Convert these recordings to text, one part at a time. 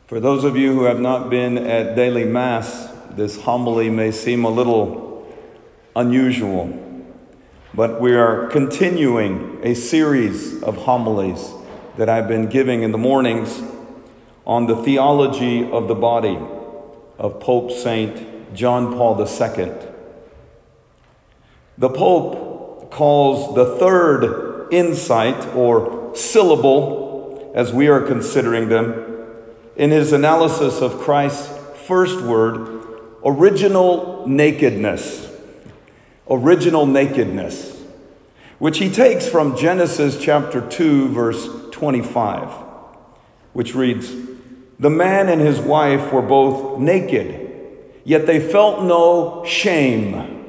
For those of you who have not been at daily Mass, this homily may seem a little unusual, but we are continuing a series of homilies that I've been giving in the mornings on the theology of the body of Pope St. John Paul II. The Pope calls the third insight or syllable, as we are considering them, in his analysis of Christ's first word, original nakedness. Original nakedness, which he takes from Genesis chapter 2, verse 25, which reads, "The man and his wife were both naked, yet they felt no shame."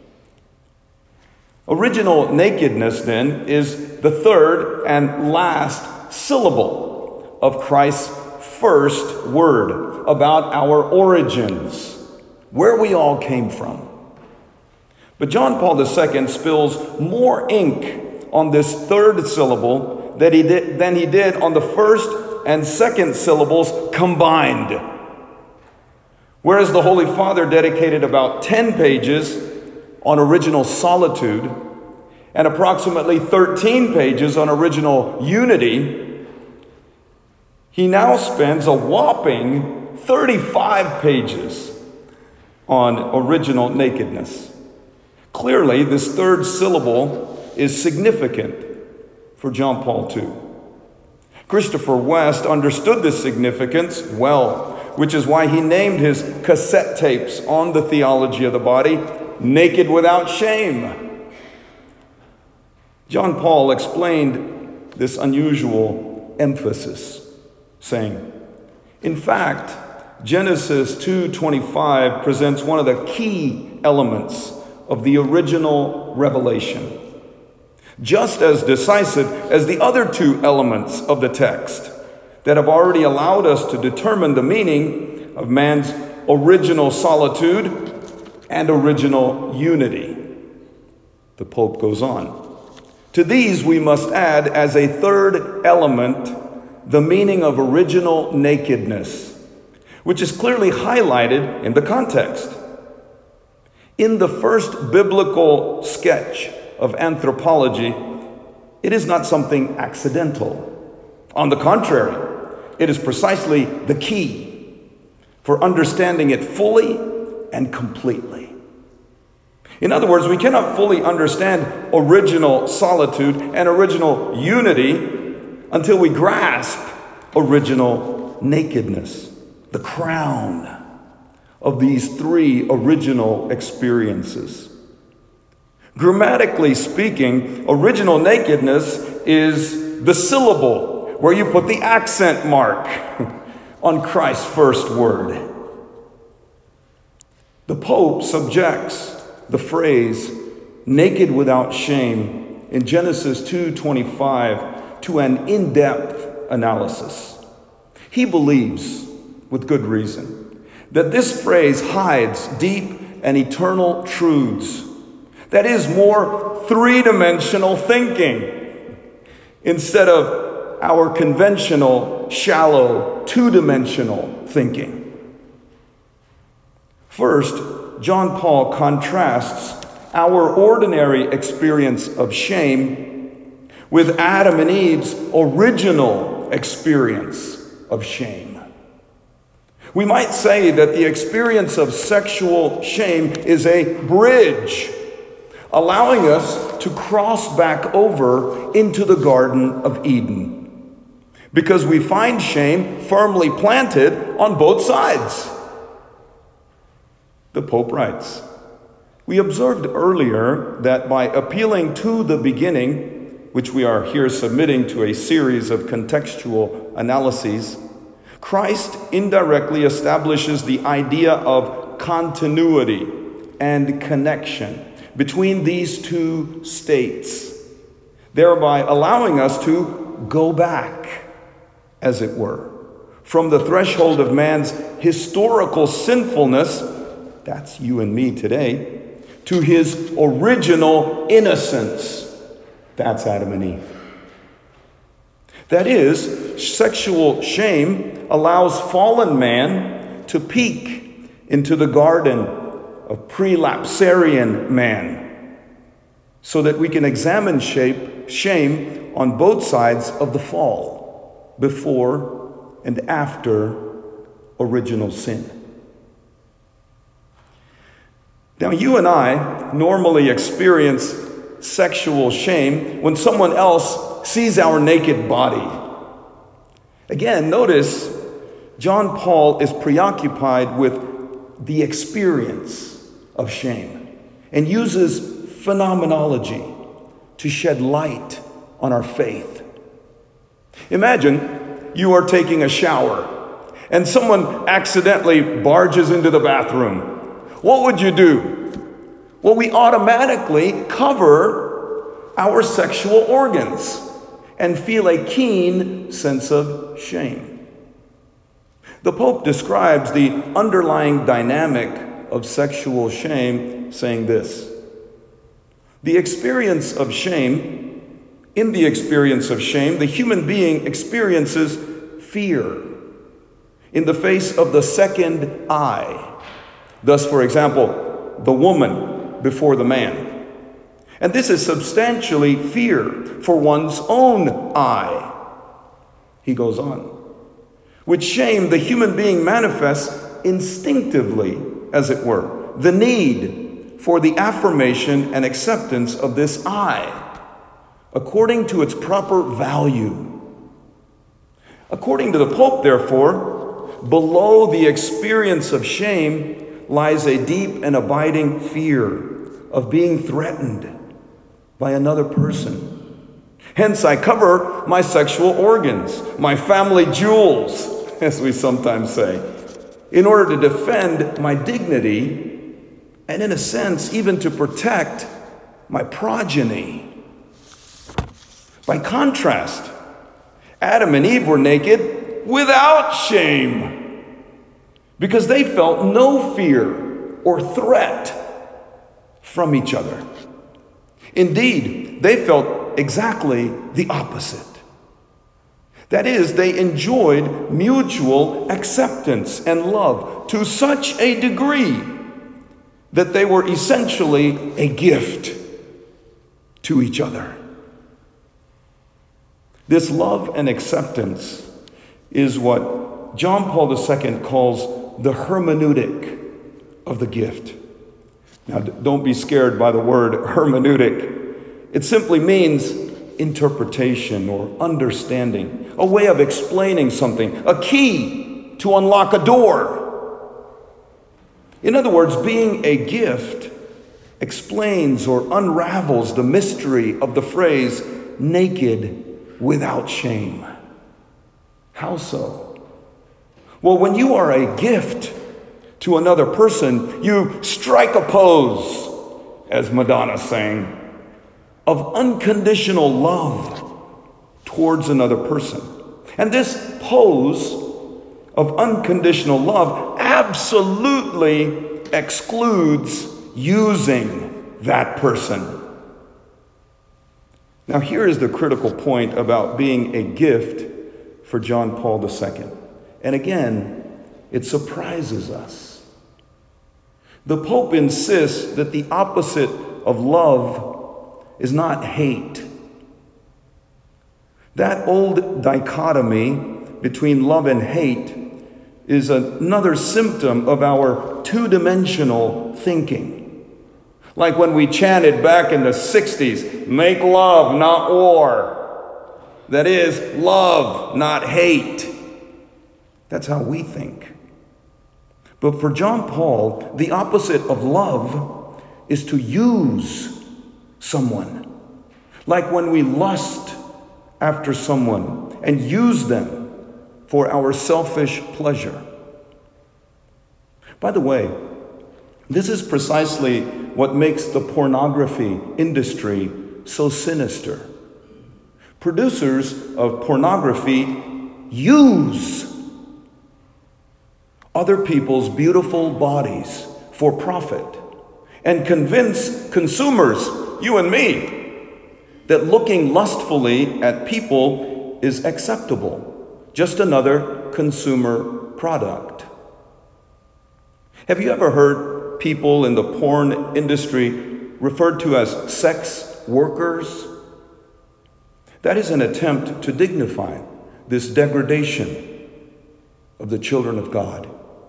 Original nakedness, then, is the third and last syllable of Christ's first word about our origins, where we all came from. But John Paul II spills more ink on this third syllable than he did on the first and second syllables combined. Whereas the Holy Father dedicated about 10 pages on original solitude and approximately 13 pages on original unity, he now spends a whopping 35 pages on original nakedness. Clearly, this third syllable is significant for John Paul II. Christopher West understood this significance well, which is why he named his cassette tapes on the theology of the body, "Naked Without Shame." John Paul explained this unusual emphasis, saying, "In fact, Genesis 2:25 presents one of the key elements of the original revelation, just as decisive as the other two elements of the text that have already allowed us to determine the meaning of man's original solitude and original unity." The Pope goes on, "To these we must add as a third element the meaning of original nakedness, which is clearly highlighted in the context. In the first biblical sketch of anthropology, it is not something accidental. On the contrary, it is precisely the key for understanding it fully and completely. In other words, we cannot fully understand original solitude and original unity until we grasp original nakedness, the crown of these three original experiences. Grammatically speaking, original nakedness is the syllable where you put the accent mark on Christ's first word. The Pope subjects the phrase "naked without shame" in Genesis 2:25 to an in-depth analysis. He believes, with good reason, that this phrase hides deep and eternal truths. That is more three-dimensional thinking instead of our conventional, shallow, two-dimensional thinking. First, John Paul contrasts our ordinary experience of shame with Adam and Eve's original experience of shame. We might say that the experience of sexual shame is a bridge, allowing us to cross back over into the Garden of Eden, because we find shame firmly planted on both sides. The Pope writes, "We observed earlier that by appealing to the beginning, which we are here submitting to a series of contextual analyses, Christ indirectly establishes the idea of continuity and connection between these two states, thereby allowing us to go back, as it were, from the threshold of man's historical sinfulness, that's you and me today, to his original innocence, that's Adam and Eve. That is, sexual shame allows fallen man to peek into the garden of prelapsarian man, so that we can examine shame on both sides of the fall, before and after original sin. Now, you and I normally experience sexual shame when someone else sees our naked body. Again, notice John Paul is preoccupied with the experience of shame and uses phenomenology to shed light on our faith. Imagine you are taking a shower and someone accidentally barges into the bathroom. What would you do? Well, we automatically cover our sexual organs and feel a keen sense of shame. The Pope describes the underlying dynamic of sexual shame, saying this: in the experience of shame, the human being experiences fear in the face of the second I. Thus, for example, the woman before the man. And this is substantially fear for one's own I. He goes on. With shame, the human being manifests instinctively, as it were, the need for the affirmation and acceptance of this I, according to its proper value. According to the Pope, therefore, below the experience of shame lies a deep and abiding fear of being threatened by another person. Hence, I cover my sexual organs, my family jewels, as we sometimes say, in order to defend my dignity and, in a sense, even to protect my progeny. By contrast, Adam and Eve were naked without shame, because they felt no fear or threat from each other. Indeed, they felt exactly the opposite. That is, they enjoyed mutual acceptance and love to such a degree that they were essentially a gift to each other. This love and acceptance is what John Paul II calls the hermeneutic of the gift. Now, don't be scared by the word hermeneutic. It simply means interpretation or understanding, a way of explaining something, a key to unlock a door. In other words, being a gift explains or unravels the mystery of the phrase naked without shame. How so? Well, when you are a gift to another person, you strike a pose, as Madonna sang, of unconditional love towards another person. And this pose of unconditional love absolutely excludes using that person. Now, here is the critical point about being a gift for John Paul II. And again, it surprises us. The Pope insists that the opposite of love is not hate. That old dichotomy between love and hate is another symptom of our two-dimensional thinking. Like when we chanted back in the 60s, make love, not war. That is, love, not hate. That's how we think. But for John Paul, the opposite of love is to use someone. Like when we lust after someone and use them for our selfish pleasure. By the way, this is precisely what makes the pornography industry so sinister. Producers of pornography use other people's beautiful bodies for profit and convince consumers, you and me, that looking lustfully at people is acceptable, just another consumer product. Have you ever heard people in the porn industry referred to as sex workers? That is an attempt to dignify this degradation of the children of God.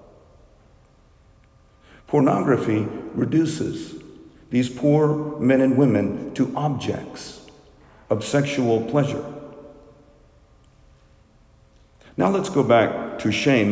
Pornography reduces these poor men and women to objects of sexual pleasure. Now let's go back to shame.